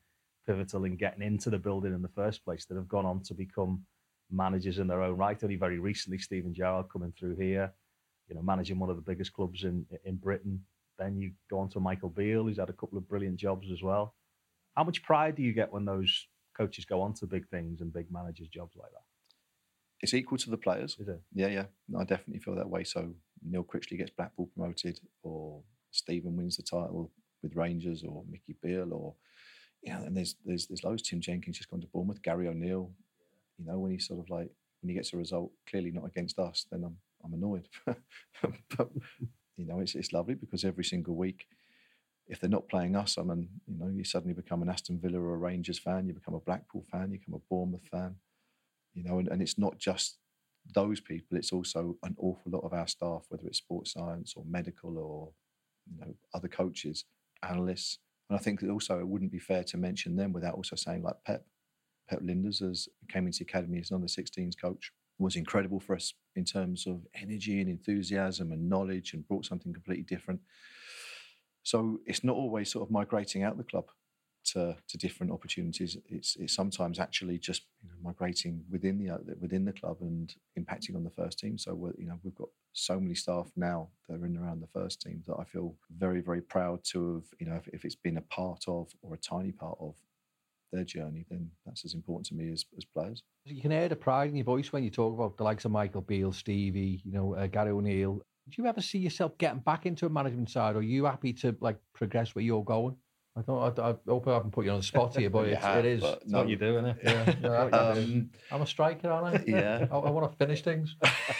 pivotal in getting into the building in the first place that have gone on to become managers in their own right. Only very recently, Steven Gerrard coming through here, you know, managing one of the biggest clubs in in Britain. Then you go on to Michael Beale, who's had a couple of brilliant jobs as well. How much pride do you get when those coaches go on to big things and big managers' jobs like that? It's equal to the players. Is it? Yeah, yeah. I definitely feel that way. So Neil Critchley gets Blackpool promoted, or Stephen wins the title with Rangers, or Mickey Beale, or you know, and there's there's there's loads. Tim Jenkins just gone to Bournemouth. Gary O'Neill. You know, when he sort of like when he gets a result clearly not against us, then I'm I'm annoyed. But you know, it's it's lovely because every single week, if they're not playing us, I mean, you know, you suddenly become an Aston Villa or a Rangers fan. You become a Blackpool fan. You become a Bournemouth fan. You know, and, and it's not just those people, it's also an awful lot of our staff, whether it's sports science or medical or, you know, other coaches, analysts. And I think that also it wouldn't be fair to mention them without also saying like Pep. Pep Lijnders, as came into the academy as an under sixteens coach, was incredible for us in terms of energy and enthusiasm and knowledge, and brought something completely different. So it's not always sort of migrating out the club to, to different opportunities. It's it's sometimes actually just, you know, migrating within the within the club and impacting on the first team. So we're, you know, we've got so many staff now that are in and around the first team that I feel very, very proud to have, you know, if, if it's been a part of or a tiny part of their journey, then that's as important to me as, as players. You can hear the pride in your voice when you talk about the likes of Michael Beale, Stevie, you know, uh, Gary O'Neill. Do you ever see yourself getting back into a management side, or are you happy to like progress where you're going? I don't. I, I hope I haven't put you on the spot here, but it's, have, it is. but It's no. what you do, isn't it? Yeah, yeah, I- Um, I'm a striker, aren't I? Yeah. I, I want to finish things.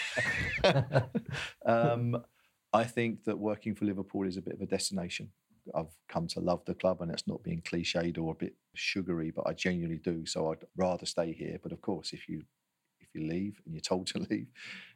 um, I think that working for Liverpool is a bit of a destination. I've come to love the club, and it's not being cliched or a bit sugary, but I genuinely do. So I'd rather stay here. But of course, if you if you leave and you're told to leave,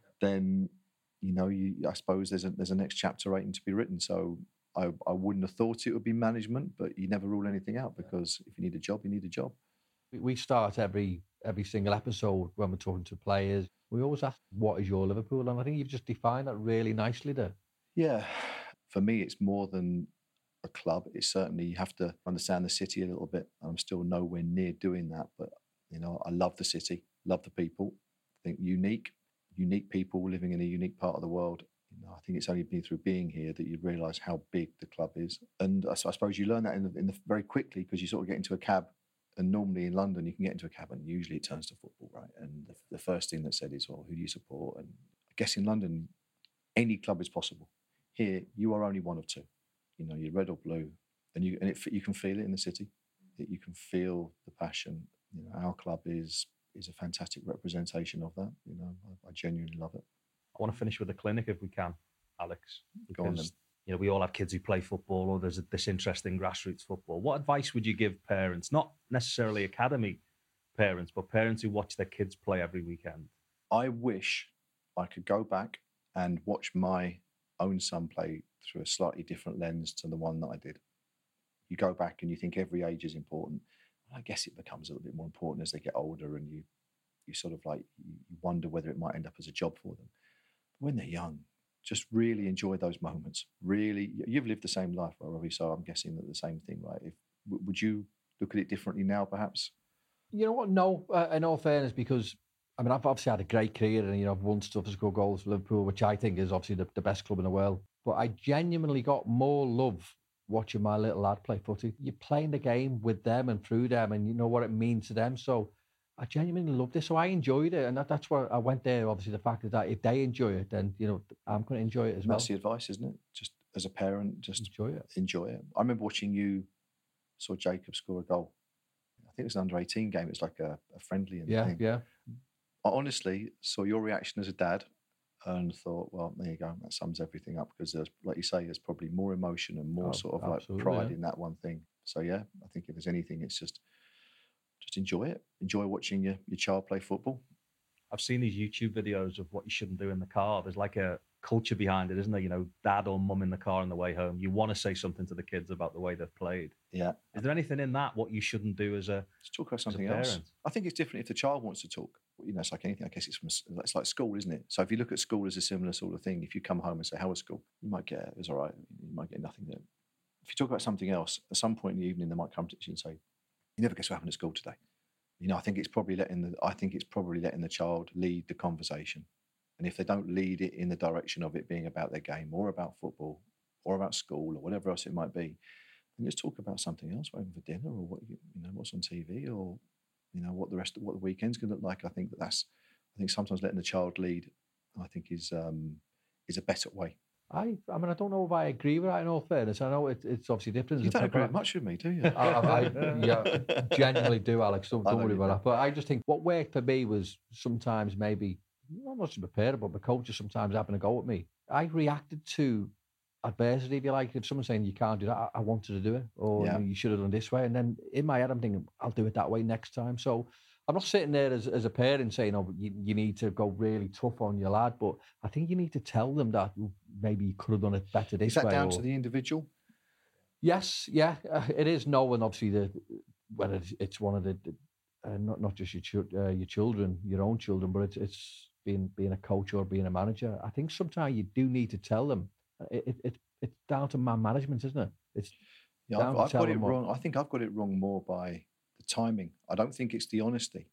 then you know you. I suppose there's a there's a next chapter waiting to be written. So I I wouldn't have thought it would be management, but you never rule anything out, because if you need a job, you need a job. We- We start every every single episode when we're talking to players. We always ask, "What is your Liverpool?" And I think you've just defined that really nicely there. Yeah, for me, it's more than a club. It's certainly, you have to understand the city a little bit. I'm still nowhere near doing that, but you know, I love the city, love the people. I think unique, unique people living in a unique part of the world. You know, I think it's only been through being here that you realise how big the club is, and I, I suppose you learn that in the, in the very quickly, because you sort of get into a cab. And normally in London, you can get into a cab and usually it turns to football, right? And the, the first thing that's said is, well, who do you support? And I guess in London, any club is possible. Here, you are only one of two. You know, you're red or blue, and you and it, you can feel it in the city. It, you can feel the passion. You know, our club is is a fantastic representation of that. You know, I, I genuinely love it. I want to finish with a clinic if we can, Alex. Go on then. Because, you know, we all have kids who play football, or there's a, this interest in grassroots football. What advice would you give parents, not necessarily academy parents, but parents who watch their kids play every weekend? I wish I could go back and watch my own son play through a slightly different lens to the one that I did. You go back and you think every age is important. I guess it becomes a little bit more important as they get older, and you you sort of like, you wonder whether it might end up as a job for them. But when they're young, just really enjoy those moments. Really, you've lived the same life, right, Robbie? So I'm guessing that the same thing, right? If, would you look at it differently now, perhaps? You know what? No, uh, in all fairness, because I mean, I've obviously had a great career, and you know, I've won stuff as scored goals for Liverpool, which I think is obviously the, the best club in the world. But I genuinely got more love watching my little lad play footy. You're playing the game with them and through them, and you know what it means to them. So I genuinely loved it. So I enjoyed it, and that, that's where I went there. Obviously, the fact is that if they enjoy it, then you know I'm going to enjoy it as And well. that's the advice, isn't it? Just as a parent, just Enjoy it. enjoy it. I remember watching you, saw Jacob score a goal. I think it was an under eighteen game. It was like a, a friendly and Yeah, thing. yeah. I honestly saw your reaction as a dad and thought, well, there you go. That sums everything up, because there's, like you say, there's probably more emotion and more Oh, sort of like absolutely, pride yeah. in that one thing. So yeah, I think if there's anything, it's just just enjoy it. Enjoy watching your, your child play football. I've seen these YouTube videos of what you shouldn't do in the car. There's like a culture behind it, isn't there? You know, dad or mum in the car on the way home. You want to say something to the kids about the way they've played. Yeah. Is there anything in that what you shouldn't do as a Let's talk about as a something else. parent? I think it's different if the child wants to talk. You know, it's like anything. I guess it's from it's like school, isn't it? So if you look at school as a similar sort of thing, if you come home and say, "How was school?" you might get, "It was all right." You might get nothing there. If you talk about something else, at some point in the evening, they might come to you and say, You never guess what happened at school today. You know, I think it's probably letting the I think it's probably letting the child lead the conversation. And if they don't lead it in the direction of it being about their game or about football or about school or whatever else it might be, then just talk about something else, whether for dinner or what you, you know what's on T V or you know what the rest of what the weekend's going to look like. I think that that's I think sometimes letting the child lead, I think is um, is a better way. I, I mean, I don't know if I agree with that. In all fairness, I know it, it's obviously different. You don't agree much with me, do you? I, I, I yeah, genuinely do, Alex. Don't, don't worry about that. But I just think what worked for me was sometimes maybe not much prepared, but the coaches sometimes having a go at me. I reacted to adversity, if you like. If someone's saying you can't do that, I, I wanted to do it, or yeah. you, know, you should have done this way. And then in my head, I'm thinking I'll do it that way next time. So I'm not sitting there as, as a parent saying, oh, you, you need to go really tough on your lad, but I think you need to tell them that maybe you could have done it better this way. Is that way, down or... to the individual? Yes, yeah, uh, it is knowing obviously the whether it's one of the, uh, not not just your ch- uh, your children, your own children, but it's it's being being a coach or being a manager. I think sometimes you do need to tell them. It, it, it it's down to man management, isn't it? It's yeah, I've, I've got it wrong. What... I think I've got it wrong more by the timing. I don't think it's the honesty.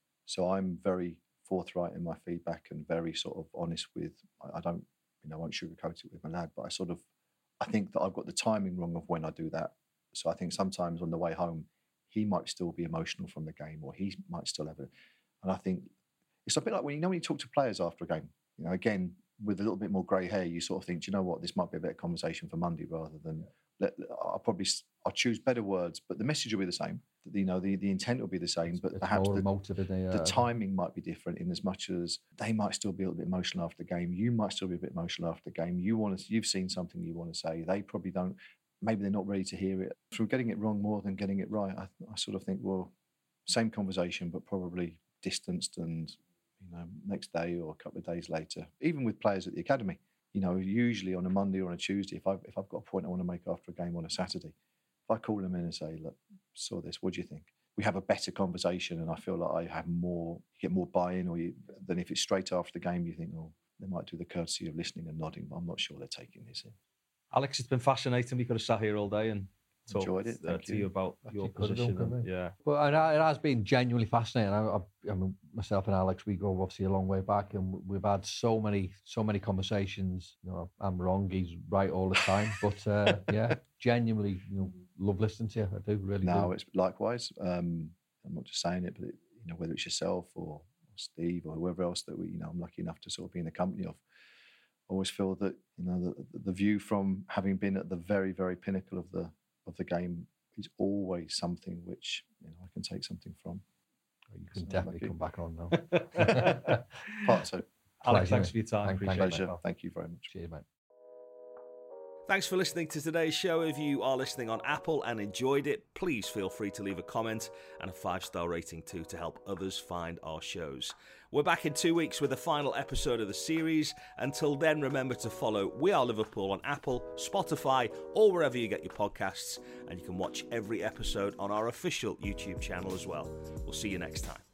So I'm very forthright in my feedback and very sort of honest with. I, I don't, you know, I won't sugarcoat it with my lad, but I sort of, I think that I've got the timing wrong of when I do that. So I think sometimes on the way home, he might still be emotional from the game, or he might still have it. And I think it's a bit like when you know when you talk to players after a game. You know, again with a little bit more grey hair, you sort of think, do you know what, this might be a better conversation for Monday rather than. Let, I'll probably I'll choose better words, but the message will be the same. You know, the, the intent will be the same, but it's perhaps the, uh, the timing might be different in as much as they might still be a little bit emotional after the game. You might still be a bit emotional after the game. You want to, you've seen something you want to say. They probably don't. Maybe they're not ready to hear it. From getting it wrong more than getting it right, I, I sort of think, well, same conversation, but probably distanced and, you know, next day or a couple of days later. Even with players at the academy. You know, usually on a Monday or on a Tuesday, if I've, if I've got a point I want to make after a game on a Saturday, if I call them in and say, look, saw this, what do you think? We have a better conversation and I feel like I have more, you get more buy-in or you, than if it's straight after the game, you think, oh, they might do the courtesy of listening and nodding, but I'm not sure they're taking this in. Alex, it's been fascinating. We could have sat here all day and talked Enjoyed it. uh, to you, you about Actually your position. Done, and, yeah. But it has been genuinely fascinating. I, I, I mean, myself and Alex, we go obviously a long way back, and we've had so many, so many conversations. You know, I'm wrong, he's right all the time. But uh, yeah, genuinely, you know, love listening to you. I do really. No, do. It's likewise. Um, I'm not just saying it, but it, you know, whether it's yourself or, or Steve or whoever else that we, you know, I'm lucky enough to sort of be in the company of. I always feel that you know the, the view from having been at the very, very pinnacle of the of the game is always something which you know I can take something from. You can so definitely come back on now. Part two. Alex, thanks for your time. Thank, Pleasure. It, Thank you very much. Cheers, mate. Thanks for listening to today's show. If you are listening on Apple and enjoyed it, please feel free to leave a comment and a five-star rating too to help others find our shows. We're back in two weeks with the final episode of the series. Until then, remember to follow We Are Liverpool on Apple, Spotify, or wherever you get your podcasts. And you can watch every episode on our official YouTube channel as well. We'll see you next time.